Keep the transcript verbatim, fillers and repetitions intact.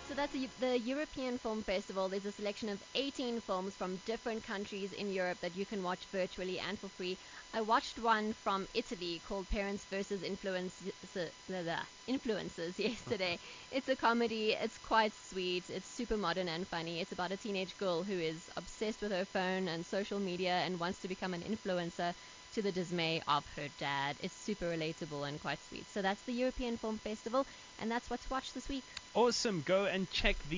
So that's the, the European Film Festival. There's a selection of eighteen films from different countries in Europe that you can watch virtually and for free. I watched one from Italy called Parents versus Influence, Influencers yesterday. It's a comedy. It's quite sweet. It's super modern and funny. It's about a teenage girl who is obsessed with her phone and social media and wants to become an influencer, to the dismay of her dad. It's super relatable and quite sweet. So that's the European Film Festival, and that's what to watch this week. Awesome. Go and check the